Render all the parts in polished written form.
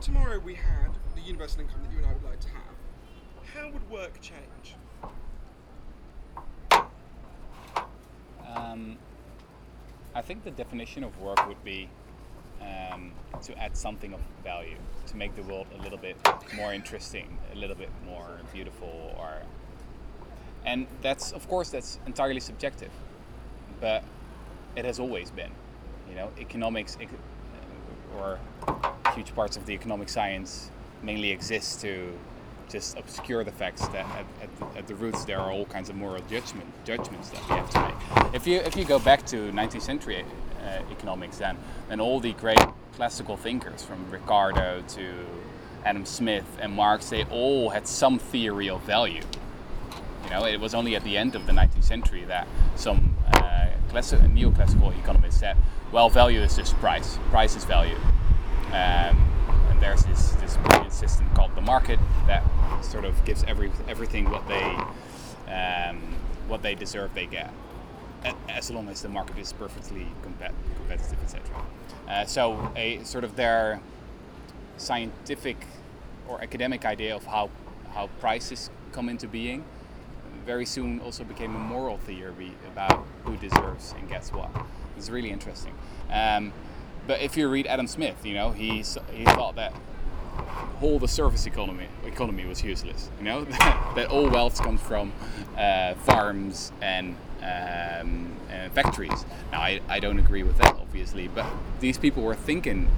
tomorrow we had the universal income that you and I would like to have, how would work change? I think the definition of work would be to add something of value, to make the world a little bit more interesting, a little bit more beautiful, and that's entirely subjective, but it has always been. Economics or huge parts of the economic science mainly exist to just obscure the facts that at the roots there are all kinds of moral judgments that we have to make. If you go back to 19th century economics, then all the great classical thinkers from Ricardo to Adam Smith and Marx, they all had some theory of value. It was only at the end of the 19th century that some neoclassical economists said, well, value is just price. Price is value. And there's this brilliant system called the market that sort of gives everything what they deserve they get, as long as the market is perfectly competitive, etc. So a sort of their scientific or academic idea of how prices come into being very soon also became a moral theory about who deserves and gets what. It's really interesting. But if you read Adam Smith, he thought that the service economy was useless. That all wealth comes from farms and factories. Now, I don't agree with that, obviously, but these people were thinking,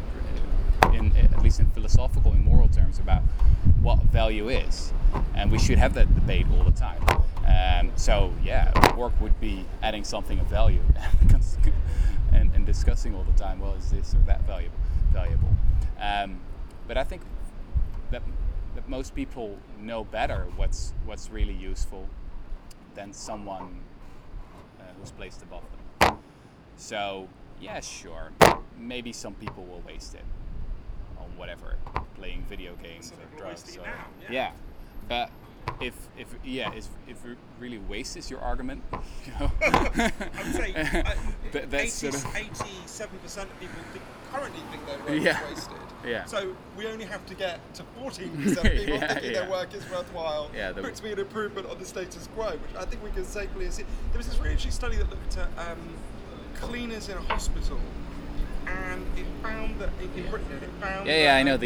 at least in philosophical and moral terms, about what value is, and we should have that debate all the time. So work would be adding something of value and discussing all the time, well, is this or that valuable? But I think that most people know better what's really useful than someone who's placed above them. So sure, maybe some people will waste it on whatever, playing video games or drugs. But if it really wastes your argument, I would say that's 87% of people currently think their work is wasted. Yeah. So we only have to get to 14% of people thinking their work is worthwhile for it to be an improvement on the status quo, which I think we can safely assume. There was this really interesting study that looked at cleaners in a hospital, and it found that in Britain, I know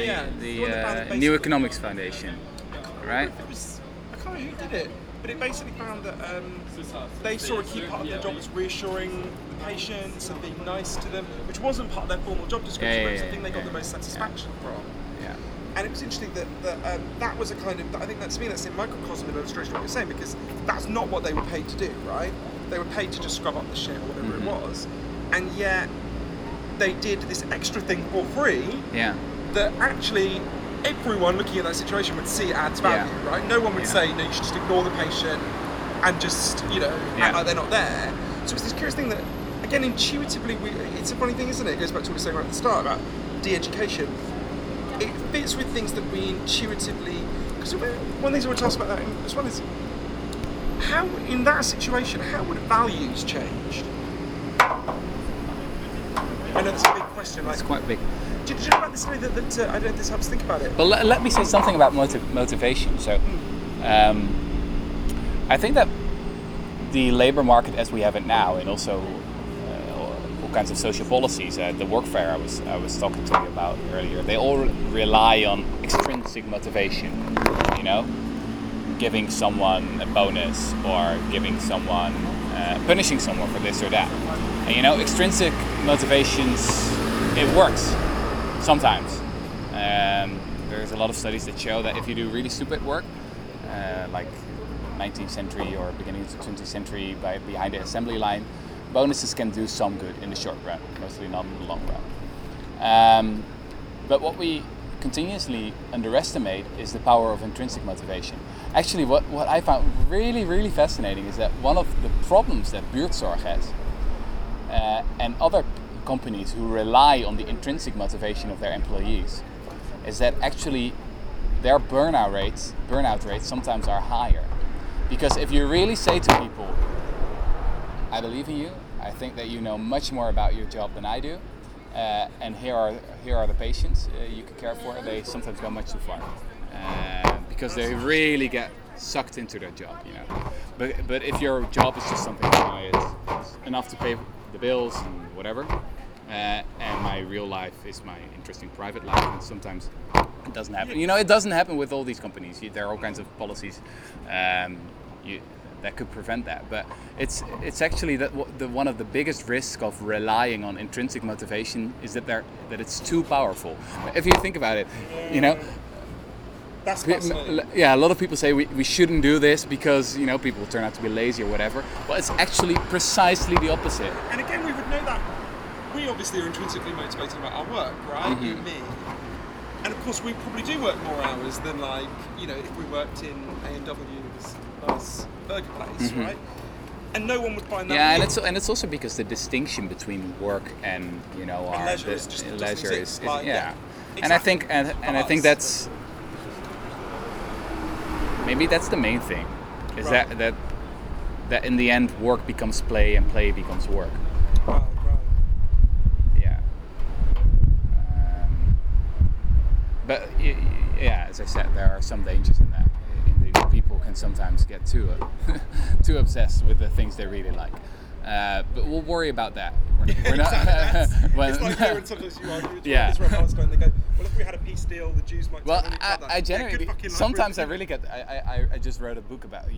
the New Economics Foundation, right? I can't remember who did it, but it basically found that they saw a key part of their job was reassuring the patients and being nice to them, which wasn't part of their formal job description, but it was the thing they got the most satisfaction from. Yeah. And it was interesting that was a kind of, I think to me that's a microcosm of illustration of what you're saying, because that's not what they were paid to do, right? They were paid to just scrub up the shit or whatever it was, and yet they did this extra thing for free that actually everyone looking at that situation would see it adds value, right? No one would say, no, you should just ignore the patient and just, act like they're not there. So it's this curious thing that, again, intuitively, it's a funny thing, isn't it? It goes back to what we were saying right at the start about de-education. It fits with things that we intuitively, because one of the things I want to ask about that as well is, how, in that situation, how would values change? I know that's a big question. It's quite big. Do you know about this way that I don't know if this helps think about it? But let me say something about motivation. So, I think that the labor market as we have it now, and also all kinds of social policies, the work fair I was talking to you about earlier, they all rely on extrinsic motivation. Giving someone a bonus or giving someone, punishing someone for this or that. And extrinsic motivations, it works. Sometimes. There's a lot of studies that show that if you do really stupid work, like 19th century or beginning of the 20th century behind the assembly line, bonuses can do some good in the short run, mostly not in the long run. But what we continuously underestimate is the power of intrinsic motivation. Actually, what I found really, really fascinating is that one of the problems that Buurtzorg has and other companies who rely on the intrinsic motivation of their employees is that actually their burnout rates sometimes are higher. Because if you really say to people, I believe in you, I think that you know much more about your job than I do, and here are the patients you can care for. They sometimes go much too far because they really get sucked into their job, you know. But if your job is just something, you know, it's enough to pay the bills and whatever, and my real life is my interesting private life, and sometimes it doesn't happen. You know, it doesn't happen with all these companies. There are all kinds of policies that could prevent that, but it's actually one of the biggest risks of relying on intrinsic motivation is that it's too powerful. If you think about it, you know. That's fascinating. Yeah, a lot of people say we shouldn't do this because, you know, people turn out to be lazy or whatever. Well, it's actually precisely the opposite. And again, we would know that we obviously are intrinsically motivated about our work, right? You and me. And of course, we probably do work more hours than, like, you know, if we worked in A&W's burger place, right? And no one would find that. Yeah, and it's also because the distinction between work and, you know, our leisure is just leisure is like, yeah. Exactly. And I think that's maybe that's the main thing, is right. that in the end work becomes play and play becomes work. Right. Yeah. But yeah, as I said, there are some dangers in that. People can sometimes get too obsessed with the things they really like. But we'll worry about that. We're not. It's like when sometimes you argue with Israel Palestine, they go, well, if we had a peace deal, the Jews might. Well, I generally sometimes I really get. I just wrote a book about